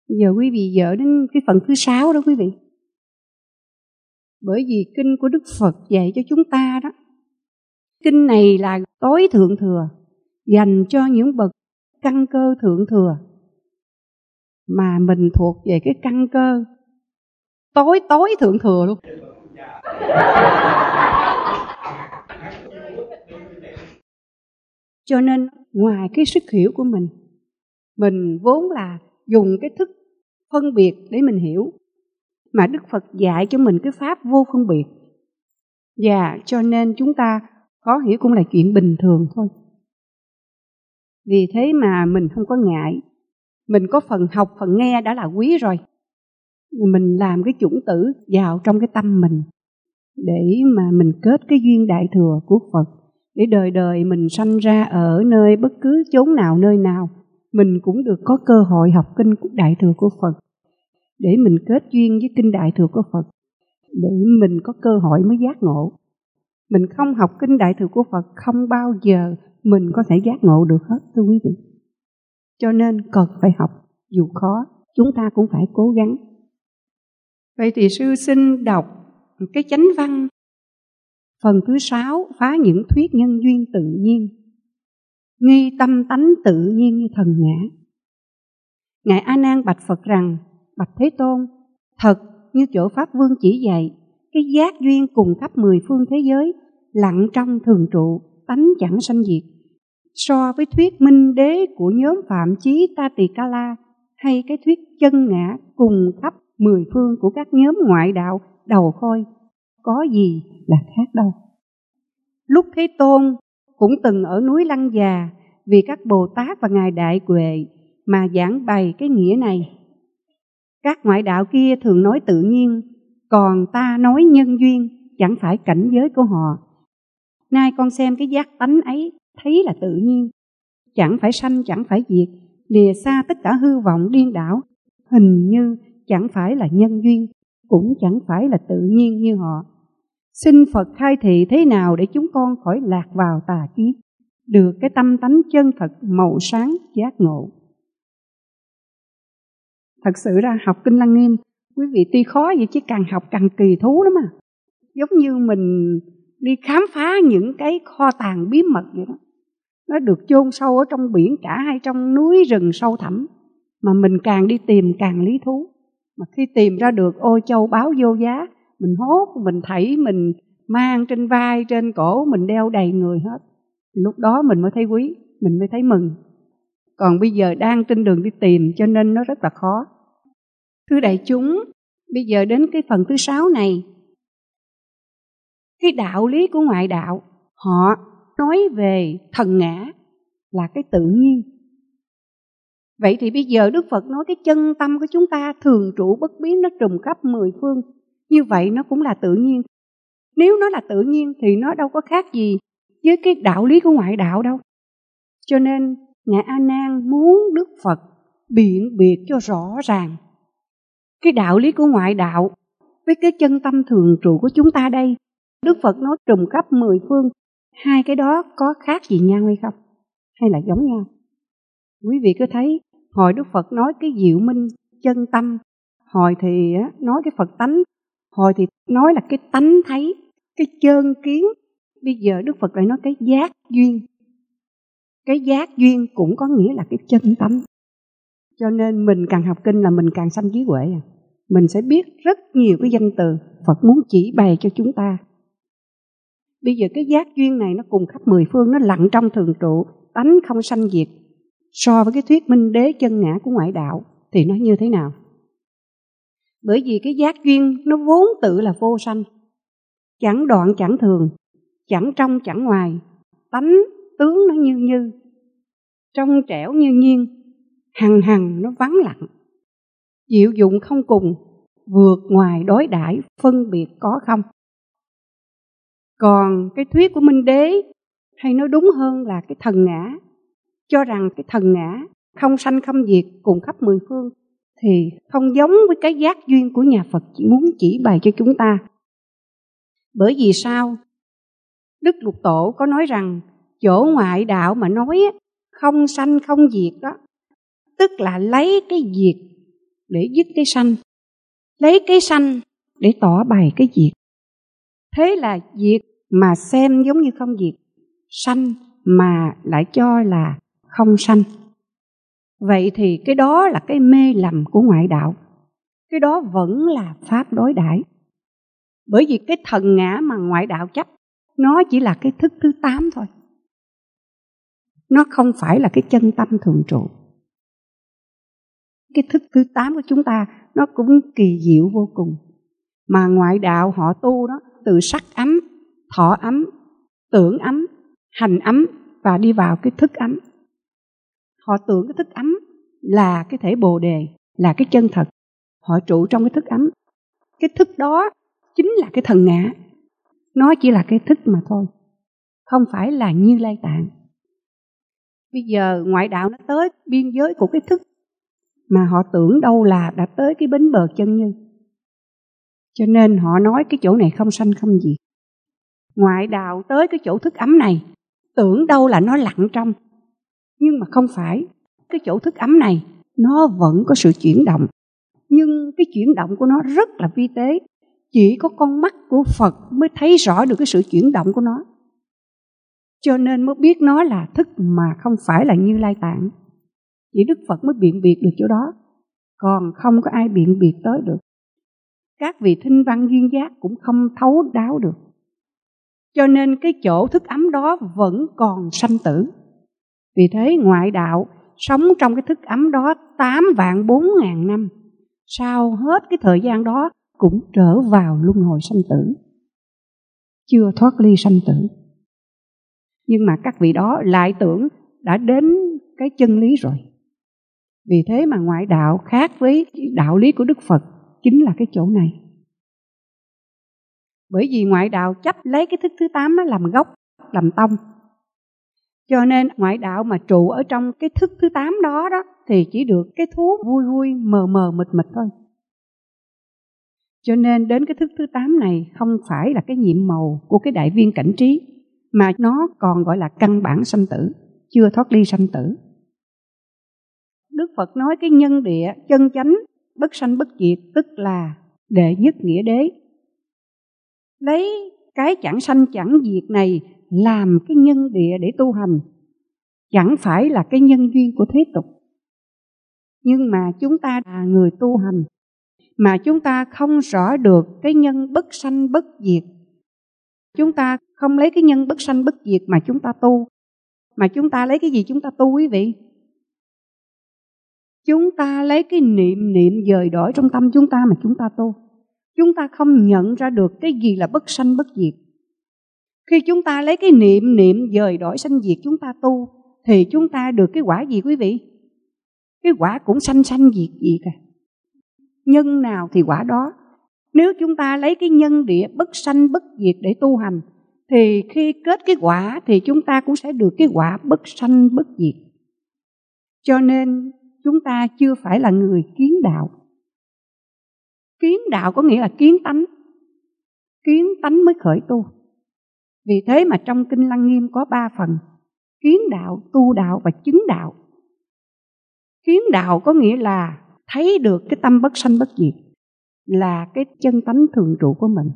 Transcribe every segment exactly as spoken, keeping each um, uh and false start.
Giờ quý vị dở đến cái phần thứ sáu đó quý vị. Bởi vì kinh của Đức Phật dạy cho chúng ta đó, kinh này là tối thượng thừa, dành cho những bậc căn cơ thượng thừa, mà mình thuộc về cái căn cơ tối tối thượng thừa luôn. Cho nên ngoài cái sức hiểu của mình, mình vốn là dùng cái thức phân biệt để mình hiểu, mà Đức Phật dạy cho mình cái pháp vô phân biệt. Và cho nên chúng ta khó hiểu cũng là chuyện bình thường thôi. Vì thế mà mình không có ngại. Mình có phần học, phần nghe đã là quý rồi. Mình làm cái chủng tử vào trong cái tâm mình, để mà mình kết cái duyên đại thừa của Phật, để đời đời mình sanh ra ở nơi bất cứ chốn nào nơi nào, mình cũng được có cơ hội học kinh đại thừa của Phật, để mình kết duyên với kinh đại thừa của Phật, để mình có cơ hội mới giác ngộ. Mình không học kinh đại thừa của Phật, không bao giờ mình có thể giác ngộ được hết, thưa quý vị. Cho nên cần phải học, dù khó, chúng ta cũng phải cố gắng. Vậy thì sư xin đọc cái chánh văn phần thứ sáu, phá những thuyết nhân duyên tự nhiên, nghi tâm tánh tự nhiên như thần ngã. Ngài A Nan bạch Phật rằng: bạch Thế Tôn, thật như chỗ Pháp Vương chỉ dạy, cái giác duyên cùng khắp mười phương thế giới, lặng trong thường trụ, tánh chẳng sanh diệt. So với thuyết minh đế của nhóm Phạm Chí Ta Tỳ Ca La, hay cái thuyết chân ngã cùng khắp mười phương của các nhóm ngoại đạo đầu khôi, có gì là khác đâu. Lúc Thế Tôn cũng từng ở núi Lăng Già, vì các Bồ Tát và Ngài Đại Huệ mà giảng bày cái nghĩa này. Các ngoại đạo kia thường nói tự nhiên, còn ta nói nhân duyên, chẳng phải cảnh giới của họ. Nay con xem cái giác tánh ấy, thấy là tự nhiên, chẳng phải sanh, chẳng phải diệt, lìa xa tất cả hư vọng điên đảo, hình như chẳng phải là nhân duyên, cũng chẳng phải là tự nhiên như họ. Xin Phật khai thị thế nào để chúng con khỏi lạc vào tà kiến, được cái tâm tánh chân thật màu sáng giác ngộ. Thật sự ra học kinh Lăng Nghiêm, quý vị tuy khó vậy chứ càng học càng kỳ thú lắm à. Giống như mình đi khám phá những cái kho tàng bí mật vậy đó. Nó được chôn sâu ở trong biển cả hay trong núi rừng sâu thẳm, mà mình càng đi tìm càng lý thú. Mà khi tìm ra được ôi châu báu vô giá, mình hốt, mình thảy, mình mang trên vai, trên cổ, mình đeo đầy người hết. Lúc đó mình mới thấy quý, mình mới thấy mừng. Còn bây giờ đang trên đường đi tìm, cho nên nó rất là khó. Thưa đại chúng, bây giờ đến cái phần thứ sáu này, cái đạo lý của ngoại đạo, họ nói về thần ngã là cái tự nhiên. Vậy thì bây giờ Đức Phật nói cái chân tâm của chúng ta thường trụ bất biến, nó trùm khắp mười phương. Như vậy nó cũng là tự nhiên. Nếu nó là tự nhiên thì nó đâu có khác gì với cái đạo lý của ngoại đạo đâu. Cho nên Ngài A Nan muốn Đức Phật biện biệt cho rõ ràng cái đạo lý của ngoại đạo với cái chân tâm thường trụ của chúng ta đây. Đức Phật nói trùm khắp mười phương, hai cái đó có khác gì nhau hay không? Hay là giống nhau? Quý vị cứ thấy, hồi Đức Phật nói cái diệu minh chân tâm, hồi thì nói cái Phật tánh, hồi thì nói là cái tánh thấy, cái chơn kiến. Bây giờ Đức Phật lại nói cái giác duyên. Cái giác duyên cũng có nghĩa là cái chân tâm. Cho nên mình càng học kinh là mình càng sanh trí huệ. Mình sẽ biết rất nhiều cái danh từ Phật muốn chỉ bày cho chúng ta. Bây giờ cái giác duyên này nó cùng khắp mười phương, nó lặng trong thường trụ, tánh không sanh diệt. So với cái thuyết minh đế chân ngã của ngoại đạo thì nó như thế nào? Bởi vì cái giác duyên nó vốn tự là vô sanh, chẳng đoạn chẳng thường, chẳng trong chẳng ngoài, tánh tướng nó như như, trong trẻo như nhiên, hằng hằng nó vắng lặng, diệu dụng không cùng, vượt ngoài đối đãi phân biệt có không. Còn cái thuyết của Minh Đế, hay nói đúng hơn là cái thần ngã, cho rằng cái thần ngã không sanh không diệt cùng khắp mười phương, thì không giống với cái giác duyên của nhà Phật chỉ muốn chỉ bày cho chúng ta. Bởi vì sao? Đức Lục Tổ có nói rằng chỗ ngoại đạo mà nói không sanh không diệt đó, tức là lấy cái diệt để dứt cái sanh, lấy cái sanh để tỏ bày cái diệt. Thế là diệt mà xem giống như không diệt, sanh mà lại cho là không sanh. Vậy thì cái đó là cái mê lầm của ngoại đạo. Cái đó vẫn là pháp đối đãi. Bởi vì cái thần ngã mà ngoại đạo chấp, nó chỉ là cái thức thứ tám thôi. Nó không phải là cái chân tâm thường trụ. Cái thức thứ tám của chúng ta nó cũng kỳ diệu vô cùng. Mà ngoại đạo họ tu đó, từ sắc ấm, thọ ấm, tưởng ấm, hành ấm và đi vào cái thức ấm. Họ tưởng cái thức ấm là cái thể Bồ Đề, là cái chân thật. Họ trụ trong cái thức ấm. Cái thức đó chính là cái thần ngã. Nó chỉ là cái thức mà thôi, không phải là Như Lai Tạng. Bây giờ ngoại đạo nó tới biên giới của cái thức, mà họ tưởng đâu là đã tới cái bến bờ chân như. Cho nên họ nói cái chỗ này không sanh không diệt. Ngoại đạo tới cái chỗ thức ấm này, tưởng đâu là nó lặng trong. Nhưng mà không phải. Cái chỗ thức ấm này, nó vẫn có sự chuyển động. Nhưng cái chuyển động của nó rất là vi tế. Chỉ có con mắt của Phật mới thấy rõ được cái sự chuyển động của nó. Cho nên mới biết nó là thức mà không phải là Như Lai Tạng. Chỉ Đức Phật mới biện biệt được chỗ đó. Còn không có ai biện biệt tới được. Các vị thinh văn duyên giác cũng không thấu đáo được. Cho nên cái chỗ thức ấm đó vẫn còn sanh tử. Vì thế ngoại đạo sống trong cái thức ấm đó tám vạn bốn ngàn năm. Sau hết cái thời gian đó cũng trở vào luân hồi sanh tử. Chưa thoát ly sanh tử. Nhưng mà các vị đó lại tưởng đã đến cái chân lý rồi. Vì thế mà ngoại đạo khác với đạo lý của Đức Phật chính là cái chỗ này. Bởi vì ngoại đạo chấp lấy cái thức thứ tám nó làm gốc, làm tông. Cho nên ngoại đạo mà trụ ở trong cái thức thứ tám đó đó thì chỉ được cái thú vui vui mờ mờ mịt mịt thôi. Cho nên đến cái thức thứ tám này không phải là cái nhiệm màu của cái đại viên cảnh trí, mà nó còn gọi là căn bản sanh tử, chưa thoát ly sanh tử. Đức Phật nói cái nhân địa chân chánh bất sanh bất diệt, tức là đệ nhất nghĩa đế. Lấy cái chẳng sanh chẳng diệt này làm cái nhân địa để tu hành, chẳng phải là cái nhân duyên của thế tục. Nhưng mà chúng ta là người tu hành, mà chúng ta không rõ được cái nhân bất sanh bất diệt. Chúng ta không lấy cái nhân bất sanh bất diệt mà chúng ta tu. Mà chúng ta lấy cái gì chúng ta tu quý vị? Chúng ta lấy cái niệm niệm dời đổi trong tâm chúng ta mà chúng ta tu. Chúng ta không nhận ra được cái gì là bất sanh bất diệt. Khi chúng ta lấy cái niệm niệm dời đổi sanh diệt chúng ta tu, thì chúng ta được cái quả gì quý vị? Cái quả cũng sanh sanh diệt diệt à. Nhân nào thì quả đó. Nếu chúng ta lấy cái nhân địa bất sanh bất diệt để tu hành, thì khi kết cái quả thì chúng ta cũng sẽ được cái quả bất sanh bất diệt. Cho nên chúng ta chưa phải là người kiến đạo. Kiến đạo có nghĩa là kiến tánh. Kiến tánh mới khởi tu. Vì thế mà trong Kinh Lăng Nghiêm có ba phần: kiến đạo, tu đạo và chứng đạo. Kiến đạo có nghĩa là thấy được cái tâm bất sanh bất diệt, là cái chân tánh thường trụ của mình.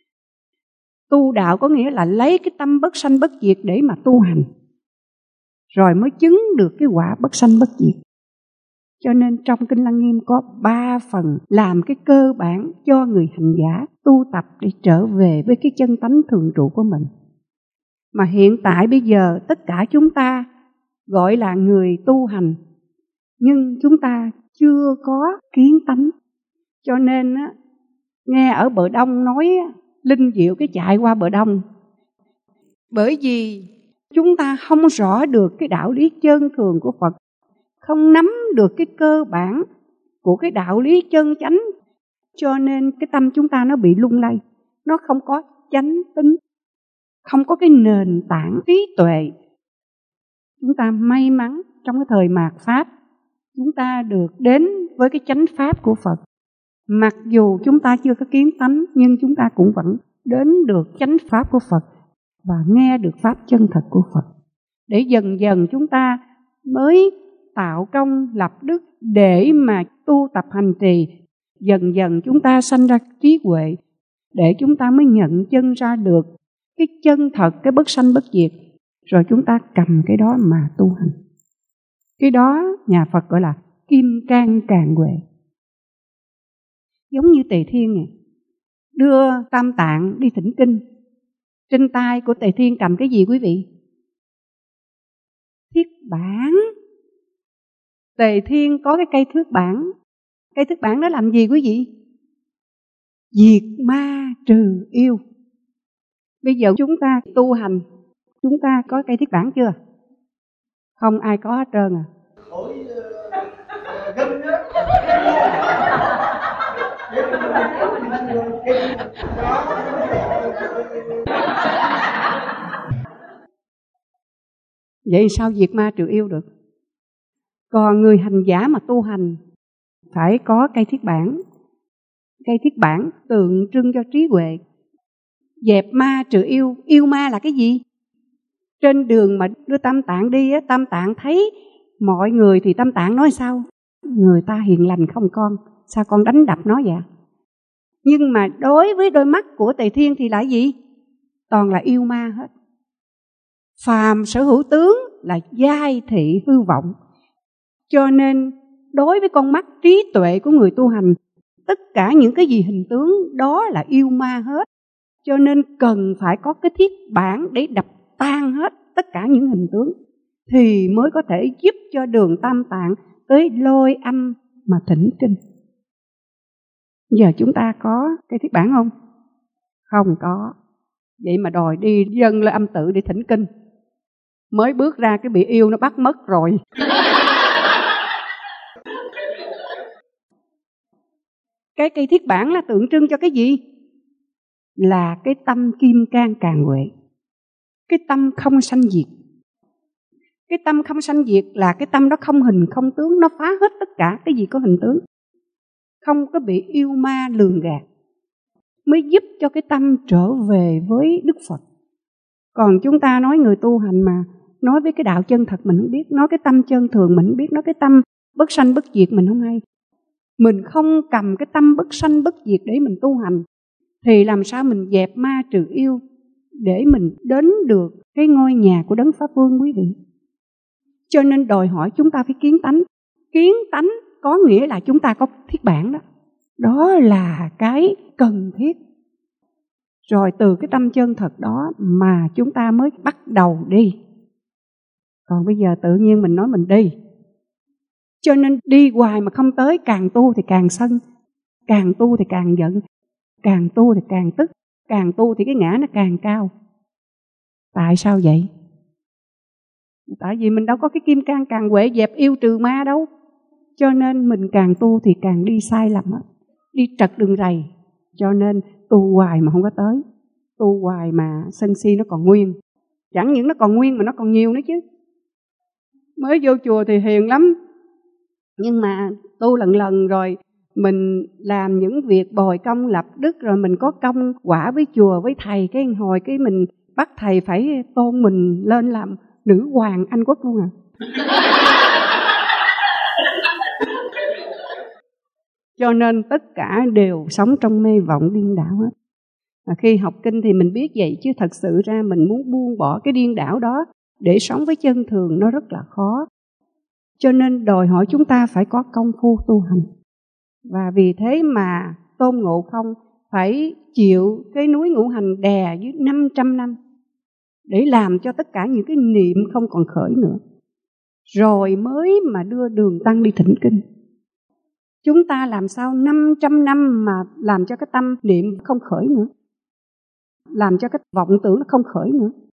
Tu đạo có nghĩa là lấy cái tâm bất sanh bất diệt để mà tu hành, rồi mới chứng được cái quả bất sanh bất diệt. Cho nên trong Kinh Lăng Nghiêm có ba phần làm cái cơ bản cho người hành giả tu tập để trở về với cái chân tánh thường trụ của mình. Mà hiện tại bây giờ tất cả chúng ta gọi là người tu hành, nhưng chúng ta chưa có kiến tánh. Cho nên á, nghe ở bờ đông nói linh diệu cái chạy qua bờ đông. Bởi vì chúng ta không rõ được cái đạo lý chân thường của Phật, không nắm được cái cơ bản của cái đạo lý chân chánh, cho nên cái tâm chúng ta nó bị lung lay, nó không có chánh tính, không có cái nền tảng trí tuệ. Chúng ta may mắn trong cái thời mạt Pháp, chúng ta được đến với cái chánh Pháp của Phật. Mặc dù chúng ta chưa có kiến tánh, nhưng chúng ta cũng vẫn đến được chánh Pháp của Phật và nghe được Pháp chân thật của Phật. Để dần dần chúng ta mới tạo công lập đức để mà tu tập hành trì. Dần dần chúng ta sanh ra trí huệ để chúng ta mới nhận chân ra được cái chân thật, cái bất sanh bất diệt. Rồi chúng ta cầm cái đó mà tu hành. Cái đó nhà Phật gọi là kim cang càng huệ. Giống như Tề Thiên này, đưa Tam Tạng đi thỉnh kinh. Trên tay của Tề Thiên cầm cái gì quý vị? Thiết bản. Tề Thiên có cái cây thước bản. Cây thước bản đó làm gì quý vị? Diệt ma trừ yêu. Bây giờ chúng ta tu hành, chúng ta có cây thiết bản chưa? Không ai có hết trơn à. Vậy sao diệt ma trừ yêu được? Còn người hành giả mà tu hành phải có cây thiết bản. Cây thiết bản tượng trưng cho trí huệ. Dẹp ma trừ yêu. Yêu ma là cái gì? Trên đường mà đưa Tam Tạng đi, Tam Tạng thấy mọi người thì Tam Tạng nói sao? Người ta hiền lành không con, sao con đánh đập nó vậy? Nhưng mà đối với đôi mắt của Tề Thiên thì là gì? Toàn là yêu ma hết. Phàm sở hữu tướng là giai thị hư vọng. Cho nên đối với con mắt trí tuệ của người tu hành, tất cả những cái gì hình tướng đó là yêu ma hết. Cho nên cần phải có cái thiết bản để đập tan hết tất cả những hình tướng, thì mới có thể giúp cho đường Tam Tạng tới lôi âm mà thỉnh kinh. Giờ chúng ta có cái thiết bản không? Không có. Vậy mà đòi đi dâng lên âm tự để thỉnh kinh. Mới bước ra cái bị yêu nó bắt mất rồi. Cái cây thiết bản là tượng trưng cho cái gì? Là cái tâm kim cang càng huệ. Cái tâm không sanh diệt. Cái tâm không sanh diệt là cái tâm đó không hình không tướng. Nó phá hết tất cả cái gì có hình tướng. Không có bị yêu ma lường gạt. Mới giúp cho cái tâm trở về với Đức Phật. Còn chúng ta nói người tu hành mà nói với cái đạo chân thật mình không biết. Nói cái tâm chân thường mình không biết. Nói cái tâm bất sanh bất diệt mình không hay. Mình không cầm cái tâm bất sanh bất diệt để mình tu hành, thì làm sao mình dẹp ma trừ yêu để mình đến được cái ngôi nhà của Đấng Pháp Vương quý vị? Cho nên đòi hỏi chúng ta phải kiến tánh. Kiến tánh có nghĩa là chúng ta có thiết bản đó. Đó là cái cần thiết. Rồi từ cái tâm chân thật đó mà chúng ta mới bắt đầu đi. Còn bây giờ tự nhiên mình nói mình đi. Cho nên đi hoài mà không tới, càng tu thì càng sân, càng tu thì càng giận, càng tu thì càng tức, càng tu thì cái ngã nó càng cao. Tại sao vậy? Tại vì mình đâu có cái kim cang càng huệ dẹp yêu trừ ma đâu. Cho nên mình càng tu thì càng đi sai lầm hết, đi trật đường rầy. Cho nên tu hoài mà không có tới, tu hoài mà sân si nó còn nguyên. Chẳng những nó còn nguyên mà nó còn nhiều nữa chứ. Mới vô chùa thì hiền lắm, nhưng mà tu lần lần rồi mình làm những việc bồi công lập đức, rồi mình có công quả với chùa với thầy, cái hồi cái mình bắt thầy phải tôn mình lên làm nữ hoàng Anh Quốc luôn à. Cho nên tất cả đều sống trong mê vọng điên đảo hết. Và khi học kinh thì mình biết vậy, chứ thật sự ra mình muốn buông bỏ cái điên đảo đó để sống với chân thường nó rất là khó. Cho nên đòi hỏi chúng ta phải có công phu tu hành. Và vì thế mà Tôn Ngộ Không phải chịu cái núi ngũ hành đè dưới năm trăm năm để làm cho tất cả những cái niệm không còn khởi nữa. Rồi mới mà đưa Đường Tăng đi thỉnh kinh. Chúng ta làm sao năm trăm năm mà làm cho cái tâm niệm không khởi nữa, làm cho cái vọng tưởng nó không khởi nữa.